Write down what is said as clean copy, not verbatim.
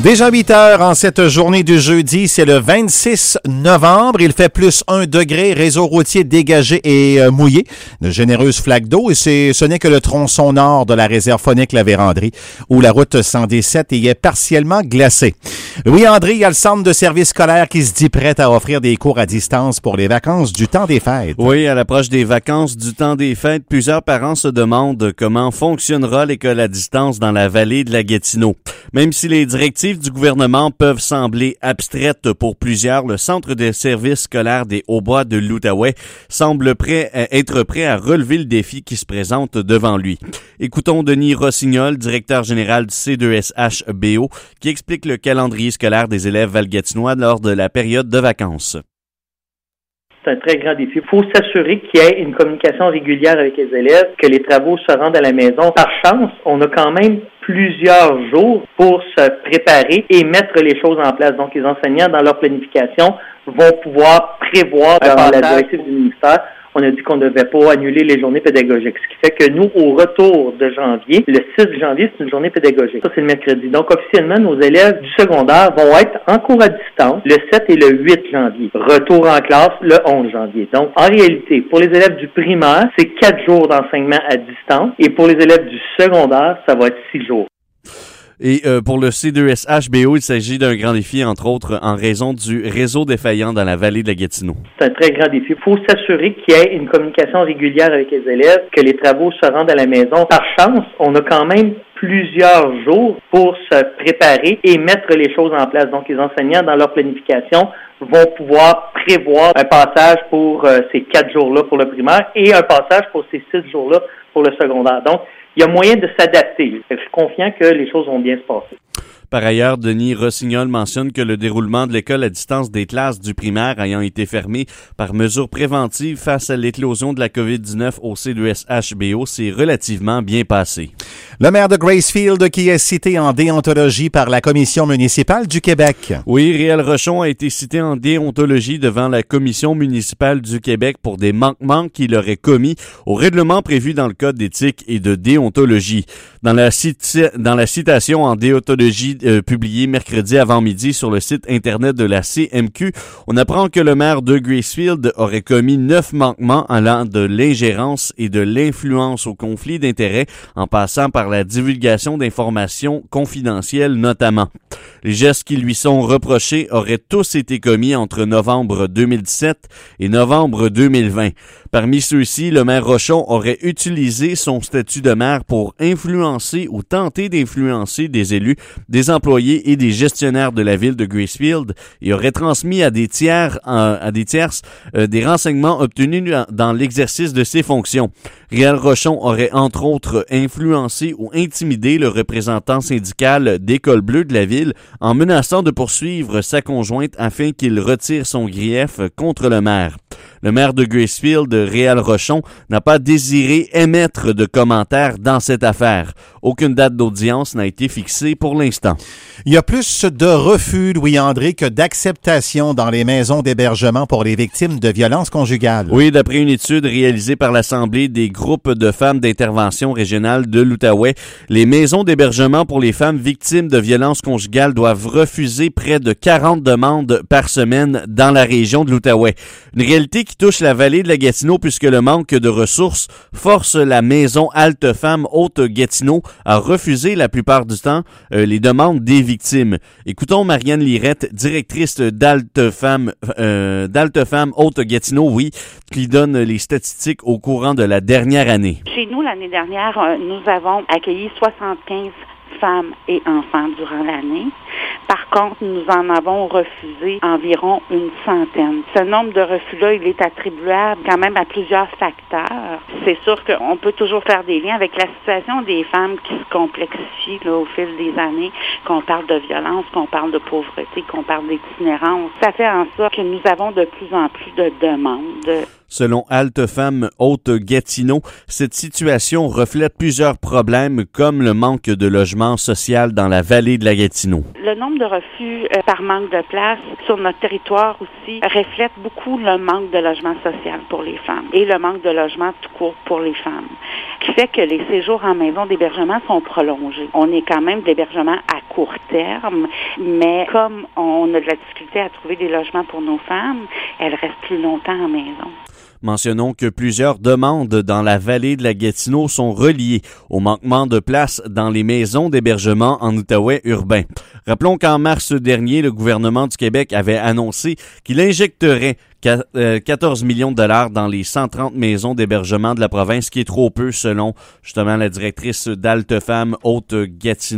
Déjà 8 heures en cette journée du jeudi, c'est le 26 novembre. Il fait plus 1 degré, réseau routier dégagé et mouillé. De généreuses flaques d'eau et ce n'est que le tronçon nord de la réserve phonique La Vérandrie où la route 117 y est partiellement glacée. Louis-André, il y a le centre de service scolaire qui se dit prêt à offrir des cours à distance pour les vacances du temps des fêtes. Oui, à l'approche des vacances du temps des fêtes, plusieurs parents se demandent comment fonctionnera l'école à distance dans la vallée de la Gatineau. Même si les directives du gouvernement peuvent sembler abstraites pour plusieurs, le centre de service scolaire des Hauts-Bois de l'Outaouais semble être prêt à relever le défi qui se présente devant lui. Écoutons Denis Rossignol, directeur général du C2SHBO, qui explique le calendrier scolaire des élèves valgatinois lors de la période de vacances. C'est un très grand défi. Il faut s'assurer qu'il y ait une communication régulière avec les élèves, que les travaux se rendent à la maison. Par chance, on a quand même plusieurs jours pour se préparer et mettre les choses en place. Donc, les enseignants, dans leur planification, vont pouvoir prévoir dans la directive du ministère. On a dit qu'on ne devait pas annuler les journées pédagogiques. Ce qui fait que nous, au retour de janvier, le 6 janvier, c'est une journée pédagogique. Ça, c'est le mercredi. Donc, officiellement, nos élèves du secondaire vont être en cours à distance le 7 et le 8 janvier. Retour en classe le 11 janvier. Donc, en réalité, pour les élèves du primaire, c'est 4 jours d'enseignement à distance. Et pour les élèves du secondaire, ça va être 6 jours. Et pour le C2SHBO, il s'agit d'un grand défi, entre autres, en raison du réseau défaillant dans la vallée de la Gatineau. C'est un très grand défi. Il faut s'assurer qu'il y ait une communication régulière avec les élèves, que les travaux se rendent à la maison. Par chance, on a quand même plusieurs jours pour se préparer et mettre les choses en place. Donc, les enseignants, dans leur planification, vont pouvoir prévoir un passage pour ces 4 jours-là pour le primaire et un passage pour ces 6 jours-là pour le secondaire. Donc, il y a moyen de s'adapter. Je suis confiant que les choses vont bien se passer. Par ailleurs, Denis Rossignol mentionne que le déroulement de l'école à distance des classes du primaire ayant été fermé par mesure préventive face à l'éclosion de la COVID-19 au C2SHBO s'est relativement bien passé. Le maire de Gracefield qui est cité en déontologie par la Commission municipale du Québec. Oui, Réal Rochon a été cité en déontologie devant la Commission municipale du Québec pour des manquements qu'il aurait commis au règlement prévu dans le Code d'éthique et de déontologie. Dans la citation en déontologie publiée mercredi avant-midi sur le site Internet de la CMQ, on apprend que le maire de Gracefield aurait commis 9 manquements allant de l'ingérence et de l'influence au conflit d'intérêts en passant par la divulgation d'informations confidentielles notamment. Les gestes qui lui sont reprochés auraient tous été commis entre novembre 2017 et novembre 2020. Parmi ceux-ci, le maire Rochon aurait utilisé son statut de maire pour influencer ou tenter d'influencer des élus, des employés et des gestionnaires de la ville de Gracefield et aurait transmis à des tierces des renseignements obtenus dans l'exercice de ses fonctions. Réal Rochon aurait entre autres influencé ou intimidé le représentant syndical d'École Bleue de la ville en menaçant de poursuivre sa conjointe afin qu'il retire son grief contre le maire. Le maire de Gracefield, Réal Rochon, n'a pas désiré émettre de commentaires dans cette affaire. Aucune date d'audience n'a été fixée pour l'instant. Il y a plus de refus, Louis-André, que d'acceptation dans les maisons d'hébergement pour les victimes de violences conjugales. Oui, d'après une étude réalisée par l'Assemblée des groupes de femmes d'intervention régionale de l'Outaouais, les maisons d'hébergement pour les femmes victimes de violences conjugales doivent refuser près de 40 demandes par semaine dans la région de l'Outaouais. Une réalité qui touche la vallée de la Gatineau puisque le manque de ressources force la maison Halte Femmes Haute-Gatineau à refuser la plupart du temps les demandes des victimes. Écoutons Marianne Lirette, directrice d'Halte Femmes Haute-Gatineau, oui, qui donne les statistiques au courant de la dernière année. Chez nous, l'année dernière, nous avons accueilli 75 femmes et enfants durant l'année. Par contre, nous en avons refusé environ une centaine. Ce nombre de refus-là, il est attribuable quand même à plusieurs facteurs. C'est sûr qu'on peut toujours faire des liens avec la situation des femmes qui se complexifie là, au fil des années, qu'on parle de violence, qu'on parle de pauvreté, qu'on parle d'itinérance. Ça fait en sorte que nous avons de plus en plus de demandes. Selon Halte Femmes Haute-Gatineau, cette situation reflète plusieurs problèmes comme le manque de logement social dans la vallée de la Gatineau. Le nombre de refus par manque de place sur notre territoire aussi reflète beaucoup le manque de logement social pour les femmes et le manque de logement tout court pour les femmes, qui fait que les séjours en maison d'hébergement sont prolongés. On est quand même d'hébergement à court terme, mais comme on a de la difficulté à trouver des logements pour nos femmes, elles restent plus longtemps en maison. Mentionnons que plusieurs demandes dans la vallée de la Gatineau sont reliées au manquement de place dans les maisons d'hébergement en Outaouais urbain. Rappelons qu'en mars dernier, le gouvernement du Québec avait annoncé qu'il injecterait 14 millions de dollars dans les 130 maisons d'hébergement de la province, ce qui est trop peu selon justement la directrice d'Altefam Haute-Gatineau.